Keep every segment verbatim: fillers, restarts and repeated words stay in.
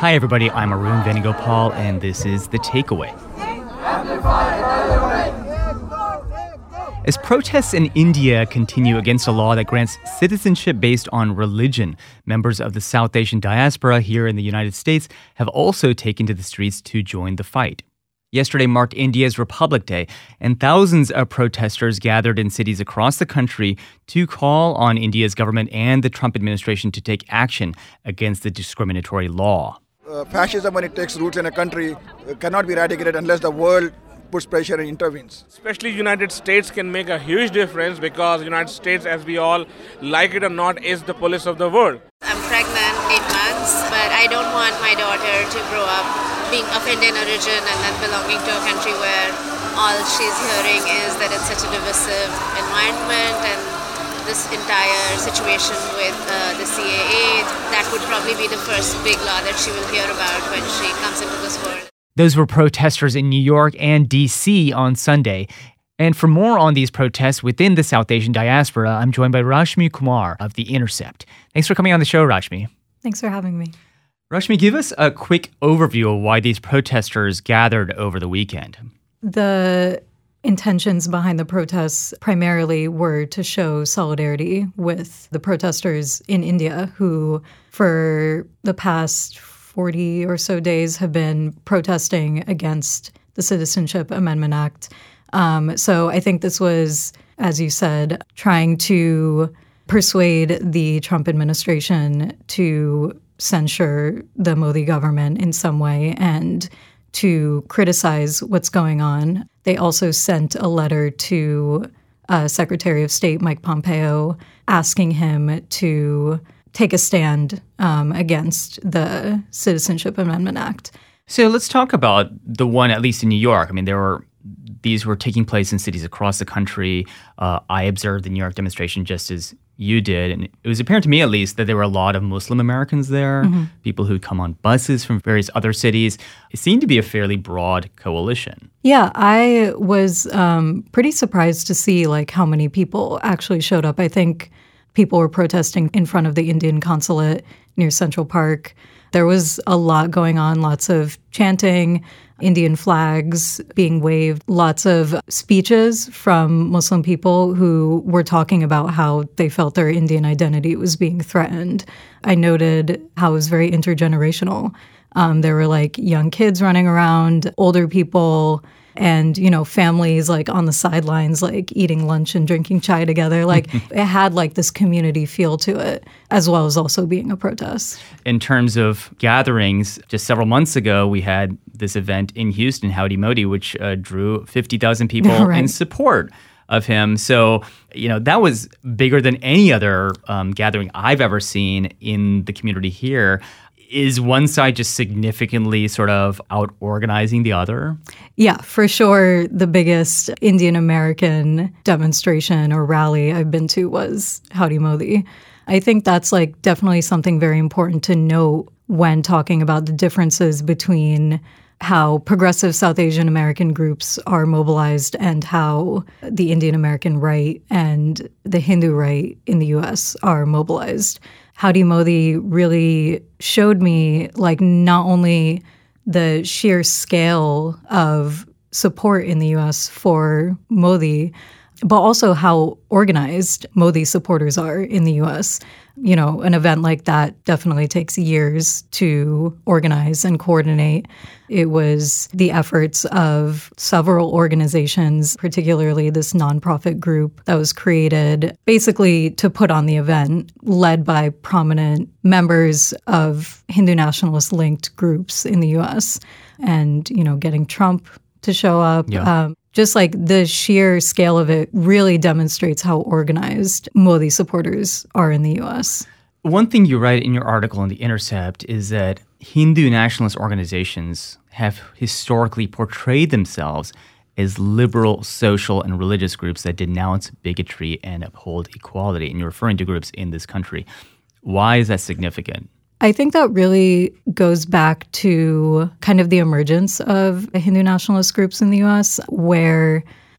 Hi, everybody. I'm Arun Venugopal, and this is The Takeaway. As protests in India continue against a law that grants citizenship based on religion, members of the South Asian diaspora here in the United States have also taken to the streets to join the fight. Yesterday marked India's Republic Day, and thousands of protesters gathered in cities across the country to call on India's government and the Trump administration to take action against the discriminatory law. Uh, fascism, when it takes roots in a country, uh, cannot be eradicated unless the world puts pressure and intervenes. Especially United States can make a huge difference because United States, as we all like it or not, is the police of the world. I'm pregnant, eight months, but I don't want my daughter to grow up being of Indian origin and then belonging to a country where all she's hearing is that it's such a divisive environment and this entire situation with uh, the C A A, that would probably be the first big law that she will hear about when she comes into this world. Those were protesters in New York and D C on Sunday. And for more on these protests within the South Asian diaspora, I'm joined by Rashmi Kumar of The Intercept. Thanks for coming on the show, Rashmi. Thanks for having me. Rashmi, give us a quick overview of why these protesters gathered over the weekend. The intentions behind the protests primarily were to show solidarity with the protesters in India who, for the past forty or so days, have been protesting against the Citizenship Amendment Act. Um, so I think this was, as you said, trying to persuade the Trump administration to censure the Modi government in some way and to criticize what's going on. They also sent a letter to uh, Secretary of State Mike Pompeo asking him to take a stand um, against the Citizenship Amendment Act. So let's talk about the one, at least in New York. I mean, there were these were taking place in cities across the country. Uh, I observed the New York demonstration just as you did, and it was apparent to me, at least, that there were a lot of Muslim Americans there, mm-hmm. people who'd come on buses from various other cities. It seemed to be a fairly broad coalition. Yeah, I was um, pretty surprised to see like how many people actually showed up. I think people were protesting in front of the Indian consulate near Central Park. There was a lot going on, lots of chanting, Indian flags being waved, lots of speeches from Muslim people who were talking about how they felt their Indian identity was being threatened. I noted how it was very intergenerational. Um, there were like young kids running around, older people, and, you know, families like on the sidelines, like eating lunch and drinking chai together. Like it had like this community feel to it, as well as also being a protest. In terms of gatherings, just several months ago, we had this event in Houston, Howdy Modi, which uh, drew fifty thousand people right. in support of him. So, you know, that was bigger than any other um, gathering I've ever seen in the community here. Is one side just significantly sort of out-organizing the other? Yeah, for sure. The biggest Indian American demonstration or rally I've been to was Howdy Modi. I think that's like definitely something very important to note when talking about the differences between how progressive South Asian American groups are mobilized and how the Indian American right and the Hindu right in the U S are mobilized. Howdy Modi really showed me like not only the sheer scale of support in the U S for Modi, but also how organized Modi supporters are in the U S. You know, an event like that definitely takes years to organize and coordinate. It was the efforts of several organizations, particularly this nonprofit group that was created basically to put on the event, led by prominent members of Hindu nationalist-linked groups in the U S. And, you know, getting Trump to show up. Yeah. Um, just like the sheer scale of it really demonstrates how organized Modi supporters are in the U S. One thing you write in your article in The Intercept is that Hindu nationalist organizations have historically portrayed themselves as liberal social and religious groups that denounce bigotry and uphold equality. And you're referring to groups in this country. Why is that significant? I think that really goes back to kind of the emergence of Hindu nationalist groups in the U S, where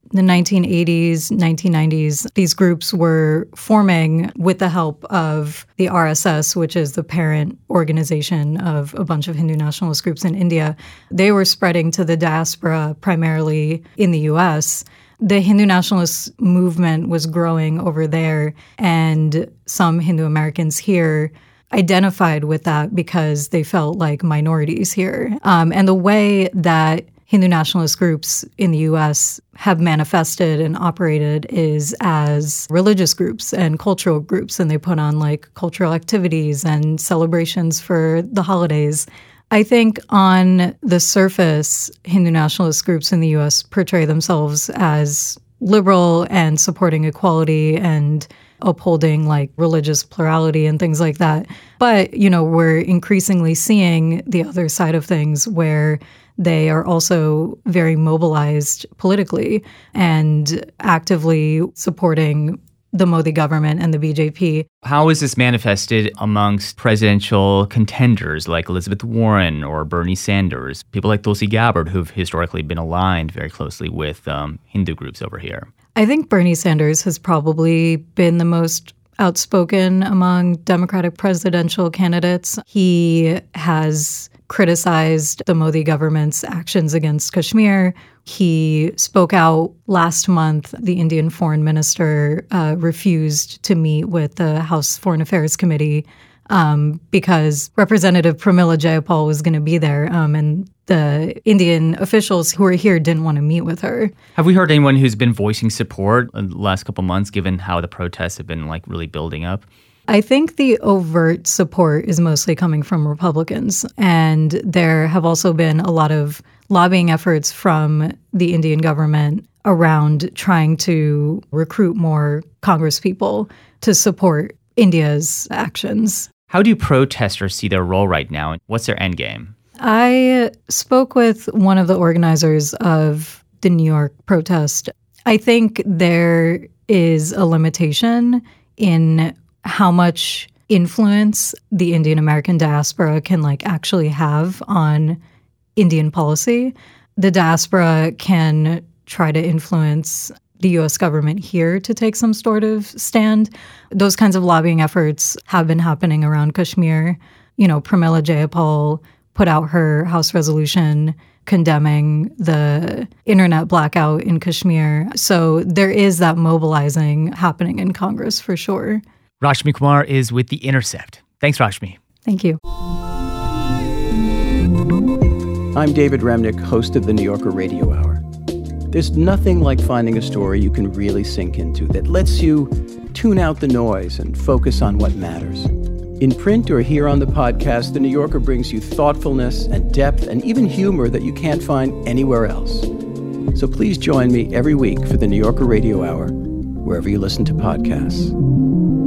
the nineteen eighties, nineteen nineties, these groups were forming with the help of the R S S, which is the parent organization of a bunch of Hindu nationalist groups in India. They were spreading to the diaspora, primarily in the U S. The Hindu nationalist movement was growing over there, and some Hindu Americans here identified with that because they felt like minorities here. Um, and the way that Hindu nationalist groups in the U S have manifested and operated is as religious groups and cultural groups, and they put on like cultural activities and celebrations for the holidays. I think on the surface, Hindu nationalist groups in the U S portray themselves as liberal and supporting equality and upholding like religious plurality and things like that. But, you know, we're increasingly seeing the other side of things where they are also very mobilized politically and actively supporting the Modi government and the B J P. How is this manifested amongst presidential contenders like Elizabeth Warren or Bernie Sanders, people like Tulsi Gabbard, who've historically been aligned very closely with um, Hindu groups over here? I think Bernie Sanders has probably been the most outspoken among Democratic presidential candidates. He has criticized the Modi government's actions against Kashmir. He spoke out last month. The Indian foreign minister uh, refused to meet with the House Foreign Affairs Committee um, because Representative Pramila Jayapal was going to be there, um, and the Indian officials who were here didn't want to meet with her. Have we heard anyone who's been voicing support in the last couple months, given how the protests have been like really building up? I think the overt support is mostly coming from Republicans, and there have also been a lot of lobbying efforts from the Indian government around trying to recruit more congresspeople to support India's actions. How do protesters see their role right now? What's their end game? I spoke with one of the organizers of the New York protest. I think there is a limitation in how much influence the Indian American diaspora can like actually have on Indian policy. The diaspora can try to influence the U S government here to take some sort of stand. Those kinds of lobbying efforts have been happening around Kashmir. You know, Pramila Jayapal put out her House resolution condemning the internet blackout in Kashmir. So there is that mobilizing happening in Congress for sure. Rashmi Kumar is with The Intercept. Thanks, Rashmi. Thank you. I'm David Remnick, host of the New Yorker Radio Hour. There's nothing like finding a story you can really sink into that lets you tune out the noise and focus on what matters. In print or here on the podcast, The New Yorker brings you thoughtfulness and depth and even humor that you can't find anywhere else. So please join me every week for the New Yorker Radio Hour, wherever you listen to podcasts.